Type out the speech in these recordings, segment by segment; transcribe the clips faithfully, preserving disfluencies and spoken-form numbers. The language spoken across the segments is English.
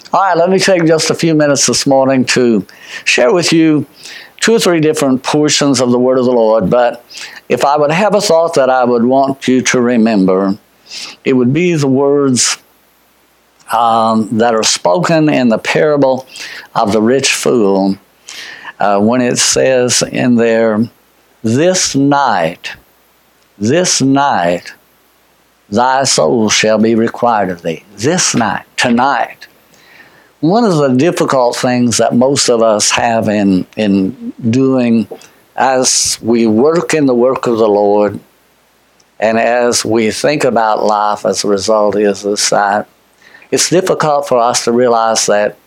All right, let me take just a few minutes this morning to share with you two or three different portions of the Word of the Lord. But if I would have a thought that I would want you to remember, it would be the words um, that are spoken in the parable of the rich fool uh, when it says in there, this night, this night, thy soul shall be required of thee. This night, tonight. One of the difficult things that most of us have in, in doing as we work in the work of the Lord and as we think about life as a result is this that it's difficult for us to realize that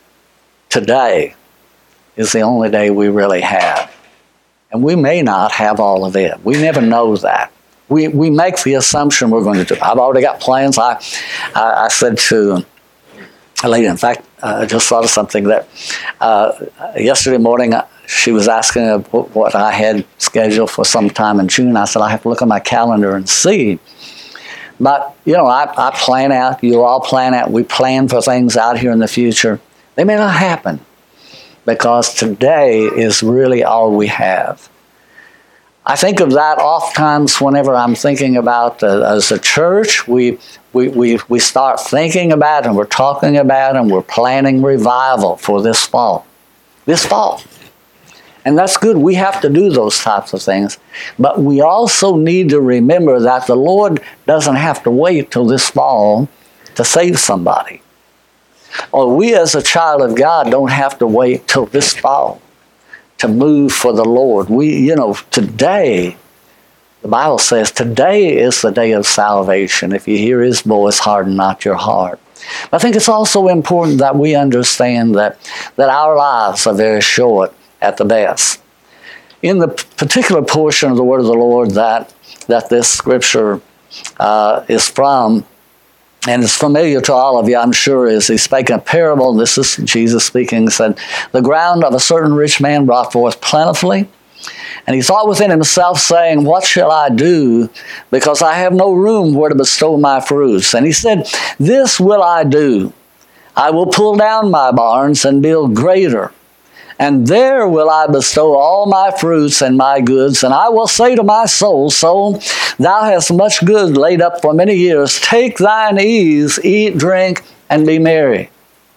today is the only day we really have. And we may not have all of it. We never know that. We we make the assumption we're going to do. I've already got plans. I I, I said to a lady, in fact, uh, I just thought of something that uh, yesterday morning uh, she was asking uh, what I had scheduled for some time in June. I said, I have to look at my calendar and see. But, you know, I, I plan out, you all plan out, we plan for things out here in the future. They may not happen because today is really all we have. I think of that oftentimes whenever I'm thinking about uh, as a church, we, we, we, we start thinking about it and we're talking about it and we're planning revival for this fall. This fall. And that's good. We have to do those types of things. But we also need to remember that the Lord doesn't have to wait till this fall to save somebody. Or we as a child of God don't have to wait till this fall to move for the Lord. We, you know, today, the Bible says, today is the day of salvation. If you hear His voice, harden not your heart. I think it's also important that we understand that, that our lives are very short at the best. In the particular portion of the Word of the Lord that, that this scripture uh, is from, and it's familiar to all of you, I'm sure, as he spake a parable. This is Jesus speaking, said, the ground of a certain rich man brought forth plentifully. And he thought within himself, saying, what shall I do? Because I have no room where to bestow my fruits. And he said, this will I do. I will pull down my barns and build greater. And there will I bestow all my fruits and my goods. And I will say to my soul, soul, thou hast much good laid up for many years. Take thine ease, eat, drink, and be merry.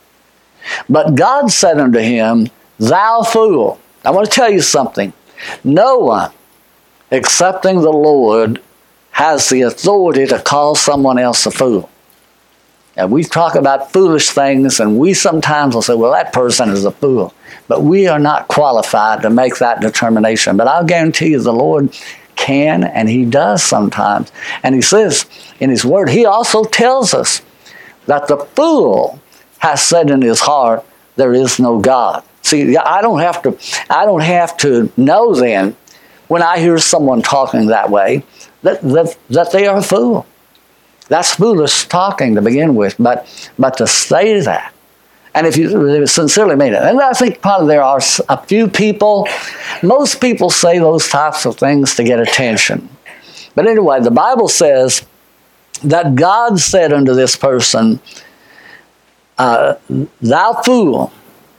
But God said unto him, thou fool. I want to tell you something. No one, excepting the Lord, has the authority to call someone else a fool. And we talk about foolish things, and we sometimes will say, well, that person is a fool. But we are not qualified to make that determination. But I'll guarantee you the Lord can, and He does sometimes. And He says in His Word, He also tells us that the fool has said in his heart, there is no God. See, I don't have to, I don't have to know then, when I hear someone talking that way, that, that, that they are a fool. That's foolish talking to begin with, but but to say that, and if you sincerely mean it, and I think probably there are a few people, most people say those types of things to get attention. But anyway, the Bible says that God said unto this person, uh, thou fool,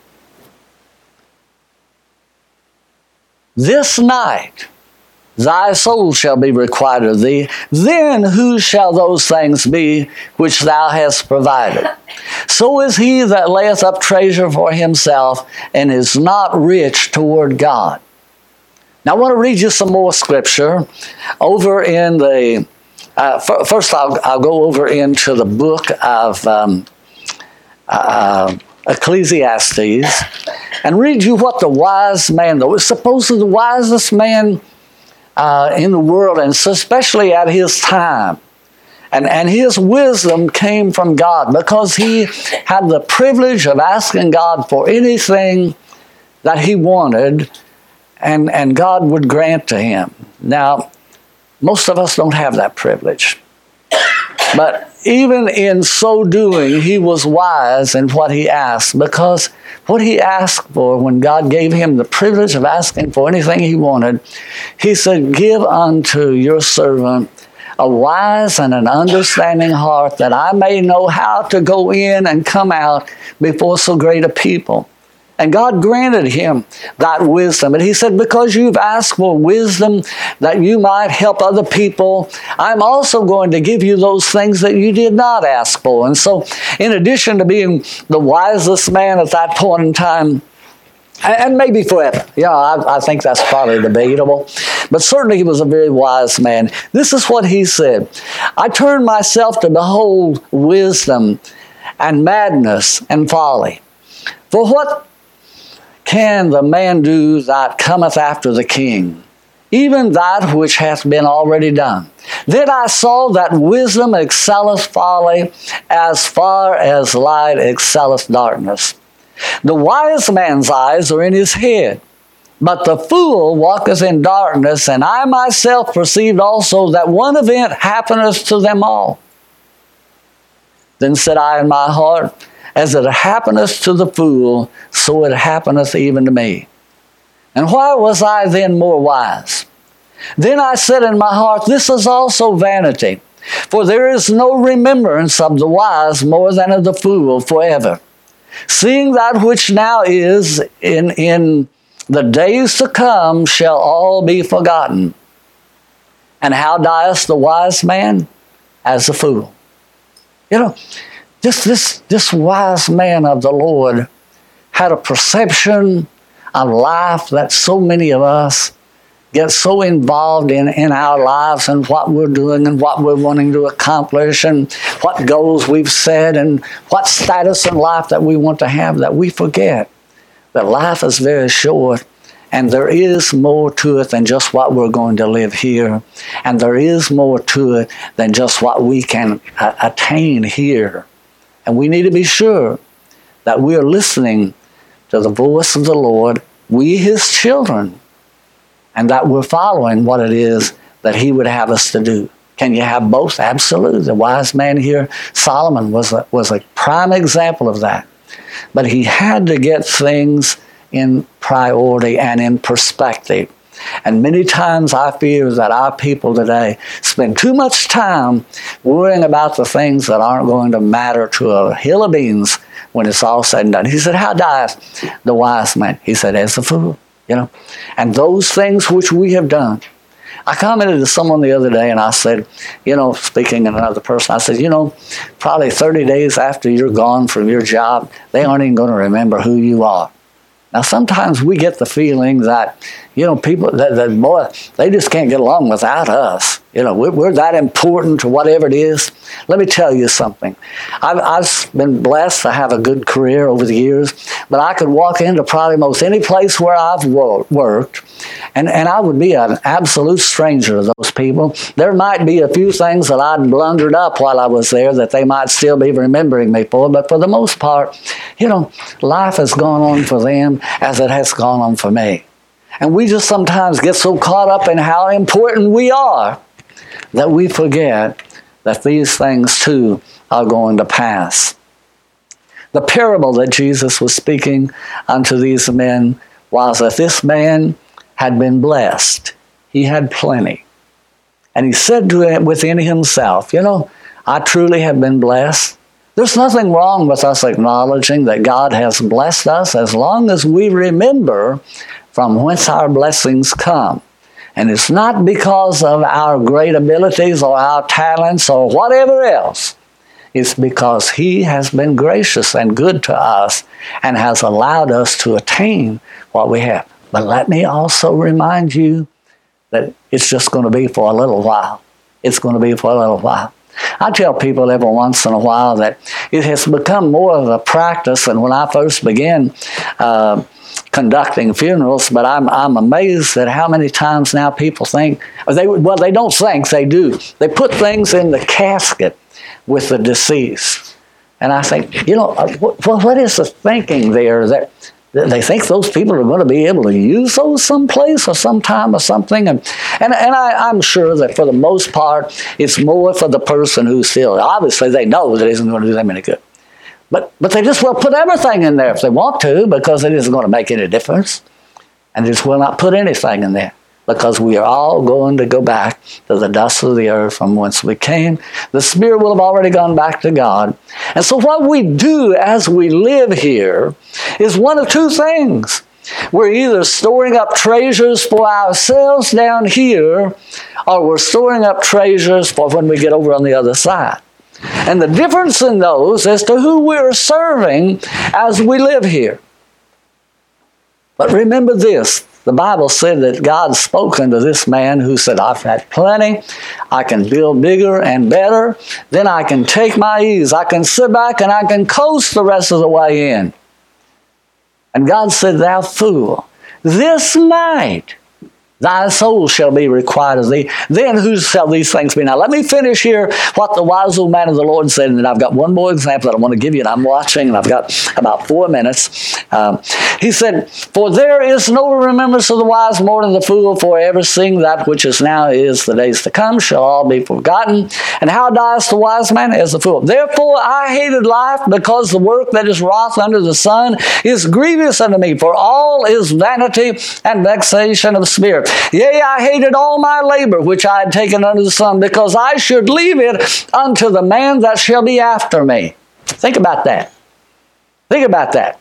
this night thy soul shall be required of thee. Then whose shall those things be which thou hast provided? So is he that layeth up treasure for himself and is not rich toward God. Now I want to read you some more scripture over in the, uh, f- first I'll, I'll go over into the book of um, uh, Ecclesiastes and read you what the wise man, the supposedly the wisest man Uh, in the world, and especially at his time. And, and his wisdom came from God because he had the privilege of asking God for anything that he wanted, and, and God would grant to him. Now, most of us don't have that privilege. But even in so doing, he was wise in what he asked, because what he asked for, when God gave him the privilege of asking for anything he wanted, he said, give unto your servant a wise and an understanding heart, that I may know how to go in and come out before so great a people. And God granted him that wisdom. And he said, because you've asked for wisdom that you might help other people, I'm also going to give you those things that you did not ask for. And so, in addition to being the wisest man at that point in time, and maybe forever, yeah, I, I think that's probably debatable, but certainly he was a very wise man. This is what he said: I turned myself to behold wisdom and madness and folly. For what can the man do that cometh after the king? Even that which hath been already done. Then I saw that wisdom excelleth folly, as far as light excelleth darkness. The wise man's eyes are in his head, but the fool walketh in darkness, and I myself perceived also that one event happeneth to them all. Then said I in my heart, as it happeneth to the fool, so it happeneth even to me. And why was I then more wise? Then I said in my heart, this is also vanity, for there is no remembrance of the wise more than of the fool forever. Seeing that which now is, in, in the days to come shall all be forgotten. And how dieth the wise man? As a fool. You know, This, this, this wise man of the Lord had a perception of life that so many of us get so involved in, in our lives and what we're doing and what we're wanting to accomplish and what goals we've set and what status in life that we want to have, that we forget that life is very short. And there is more to it than just what we're going to live here. And there is more to it than just what we can uh, attain here. And we need to be sure that we are listening to the voice of the Lord, we his children, and that we're following what it is that he would have us to do. Can you have both? Absolutely. The wise man here, Solomon, was a, was a prime example of that. But he had to get things in priority and in perspective. And many times I fear that our people today spend too much time worrying about the things that aren't going to matter to a hill of beans when it's all said and done. He said, how dieth the wise man? He said, as a fool. You know, and those things which we have done. I commented to someone the other day and I said, you know, speaking to another person, I said, you know, probably thirty days after you're gone from your job, they aren't even going to remember who you are. Now, sometimes we get the feeling that, you know, people, that, that boy, they just can't get along without us. You know, we're, we're that important to whatever it is. Let me tell you something. I've, I've been blessed to have a good career over the years, but I could walk into probably most any place where I've wor- worked, and, and I would be an absolute stranger to those people. There might be a few things that I'd blundered up while I was there that they might still be remembering me for, but for the most part, you know, life has gone on for them as it has gone on for me. And we just sometimes get so caught up in how important we are that we forget that these things too are going to pass. The parable that Jesus was speaking unto these men was that this man had been blessed. He had plenty. And he said to it within himself, you know, I truly have been blessed. There's nothing wrong with us acknowledging that God has blessed us as long as we remember from whence our blessings come. And it's not because of our great abilities or our talents or whatever else. It's because he has been gracious and good to us and has allowed us to attain what we have. But let me also remind you that it's just going to be for a little while. It's going to be for a little while. I tell people every once in a while that it has become more of a practice than when I first began uh, conducting funerals, but I'm I'm amazed at how many times now people think, or they well, they don't think, they do. They put things in the casket with the deceased. And I think, you know, what, what is the thinking there that they think those people are going to be able to use those someplace or sometime or something? And and, and I, I'm sure that for the most part, it's more for the person who's still, obviously they know that it isn't going to do them any good. But but they just will put everything in there if they want to, because it isn't going to make any difference. And they just will not put anything in there. because we are all going to go back to the dust of the earth from whence we came. The spirit will have already gone back to God. And so what we do as we live here is one of two things. We're either storing up treasures for ourselves down here, or we're storing up treasures for when we get over on the other side. And the difference in those is to who we're serving as we live here. But remember this, the Bible said that God spoke unto this man who said, I've had plenty, I can build bigger and better, then I can take my ease, I can sit back and I can coast the rest of the way in. And God said, thou fool, this night thy soul shall be required of thee. Then whose shall these things be? Now let me finish here what the wise old man of the Lord said, and then I've got one more example that I want to give you, and I'm watching, and I've got about four minutes. Um, he said, for there is no remembrance of the wise more than the fool, for ever seeing that which is now is the days to come shall all be forgotten. And how dies the wise man? As the fool. Therefore I hated life, because the work that is wrought under the sun is grievous unto me, for all is vanity and vexation of spirit. Yea, I hated all my labor which I had taken under the sun, because I should leave it unto the man that shall be after me. Think about that. Think about that.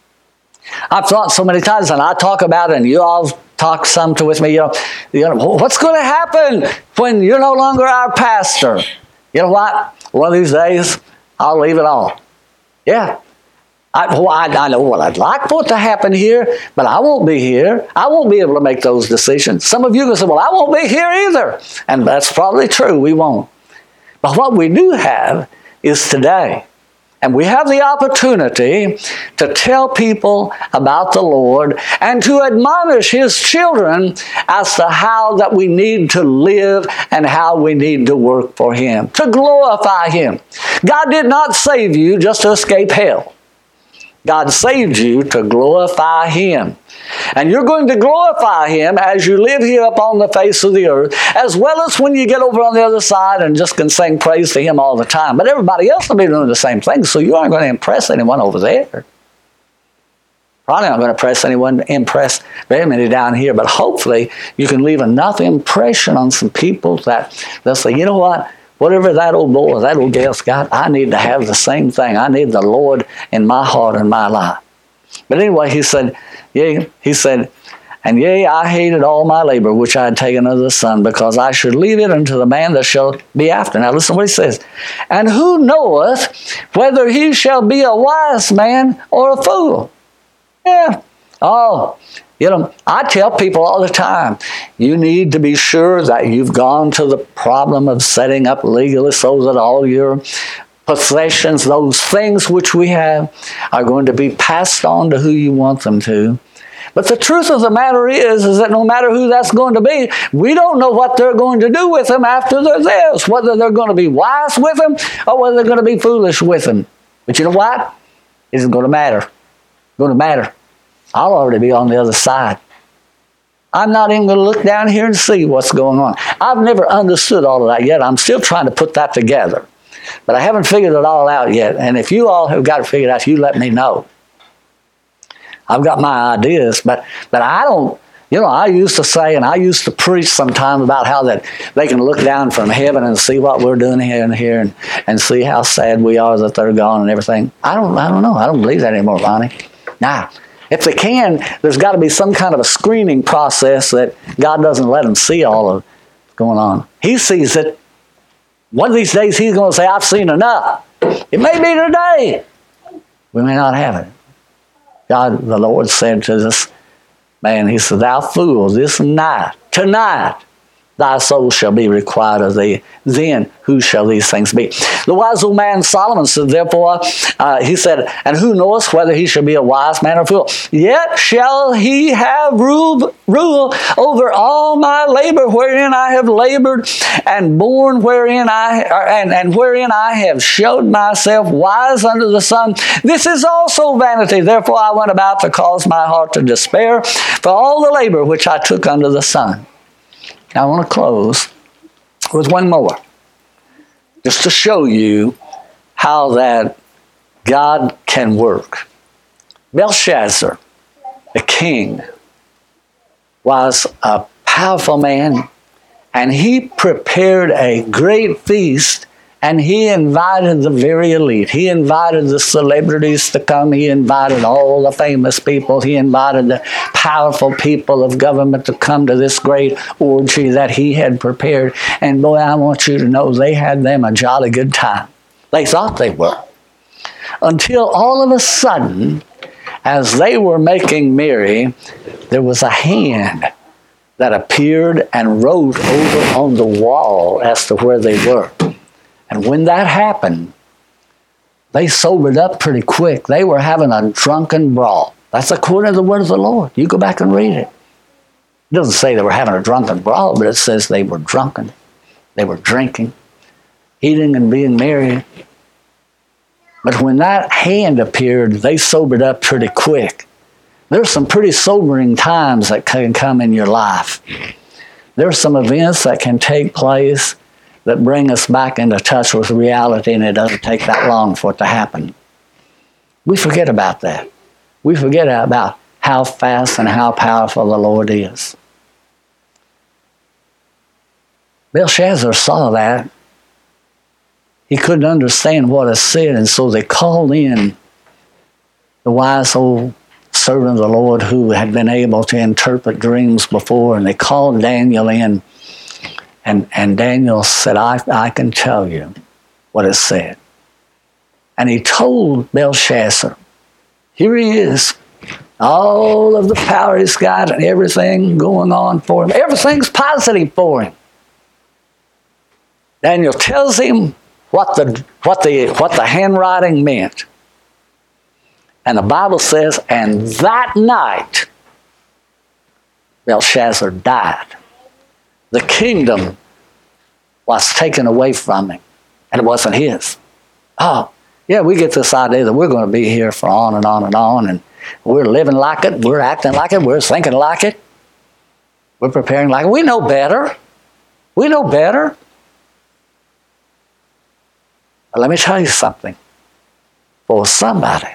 I've thought so many times, and I talk about it, and you all talk some to with me, you know, you know, what's going to happen when you're no longer our pastor? You know what? One of these days, I'll leave it all. Yeah. I, well, I, I know what I'd like for it to happen here, but I won't be here. I won't be able to make those decisions. Some of you can say, well, I won't be here either. And that's probably true. We won't. But what we do have is today. And we have the opportunity to tell people about the Lord and to admonish His children as to how that we need to live and how we need to work for Him, to glorify Him. God did not save you just to escape hell. God saved you to glorify Him. And you're going to glorify Him as you live here upon the face of the earth, as well as when you get over on the other side and just can sing praise to Him all the time. But everybody else will be doing the same thing, so you aren't going to impress anyone over there. Probably not going to impress anyone, impress very many down here, but hopefully you can leave enough impression on some people that they'll say, you know what? Whatever that old boy or that old gal's got, I need to have the same thing. I need the Lord in my heart and my life. But anyway, he said, yea, he said, and yea, I hated all my labor which I had taken under the sun, because I should leave it unto the man that shall be after. Now listen to what he says. And who knoweth whether he shall be a wise man or a fool? Yeah. Oh, you know, I tell people all the time, you need to be sure that you've gone to the problem of setting up legally so that all your possessions, those things which we have, are going to be passed on to who you want them to. But the truth of the matter is, is that no matter who that's going to be, we don't know what they're going to do with them after they're theirs, whether they're going to be wise with them or whether they're going to be foolish with them. But you know what? It isn't going to matter. It's going to matter. I'll already be on the other side. I'm not even going to look down here and see what's going on. I've never understood all of that yet. I'm still trying to put that together. But I haven't figured it all out yet. And if you all have got it figured out, you let me know. I've got my ideas, but, but I don't, you know, I used to say, and I used to preach sometimes about how that they can look down from heaven and see what we're doing here and here and, and see how sad we are that they're gone and everything. I don't, I don't know. I don't believe that anymore, Lonnie. Now, if they can, there's got to be some kind of a screening process that God doesn't let them see all of what's going on. He sees it. One of these days, He's going to say, I've seen enough. It may be today. We may not have it. God, the Lord said to this man, He said, thou fool, this night, tonight, thy soul shall be required of thee. Then who shall these things be? The wise old man Solomon said, therefore, uh, he said, and who knoweth whether he shall be a wise man or a fool? Yet shall he have rule, rule over all my labor wherein I have labored, and born wherein I and, and wherein I have showed myself wise under the sun. This is also vanity. Therefore I went about to cause my heart to despair for all the labor which I took under the sun. Now I want to close with one more, just to show you how that God can work. Belshazzar, the king, was a powerful man, and he prepared a great feast, and he invited the very elite. He invited the celebrities to come. He invited all the famous people. He invited the powerful people of government to come to this great orgy that he had prepared. And boy, I want you to know they had them a jolly good time. They thought they were. Until all of a sudden, as they were making merry, there was a hand that appeared and wrote over on the wall as to where they were. And when that happened, they sobered up pretty quick. They were having a drunken brawl. That's according to the word of the Lord. You go back and read it. It doesn't say they were having a drunken brawl, but it says they were drunken. They were drinking, eating and being merry. But when that hand appeared, they sobered up pretty quick. There's some pretty sobering times that can come in your life. There's some events that can take place that bring us back into touch with reality, and it doesn't take that long for it to happen. We forget about that. We forget about how fast and how powerful the Lord is. Belshazzar saw that. He couldn't understand what was said, and so they called in the wise old servant of the Lord who had been able to interpret dreams before, and they called Daniel in. And, and Daniel said, I, I can tell you what it said. And he told Belshazzar, here he is, all of the power he's got and everything going on for him. Everything's positive for him. Daniel tells him what the, what the, what the handwriting meant. And the Bible says, and that night, Belshazzar died. The kingdom was taken away from him, and it wasn't his. Oh, yeah, we get this idea that we're going to be here for on and on and on, and we're living like it, we're acting like it, we're thinking like it, we're preparing like it. We know better. We know better. But let me tell you something. For somebody,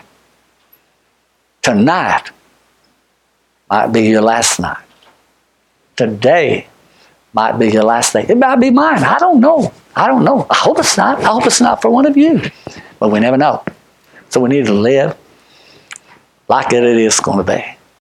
tonight might be your last night. Today might be your last day. It might be mine. I don't know. I don't know. I hope it's not. I hope it's not for one of you. But we never know. So we need to live like it is going to be.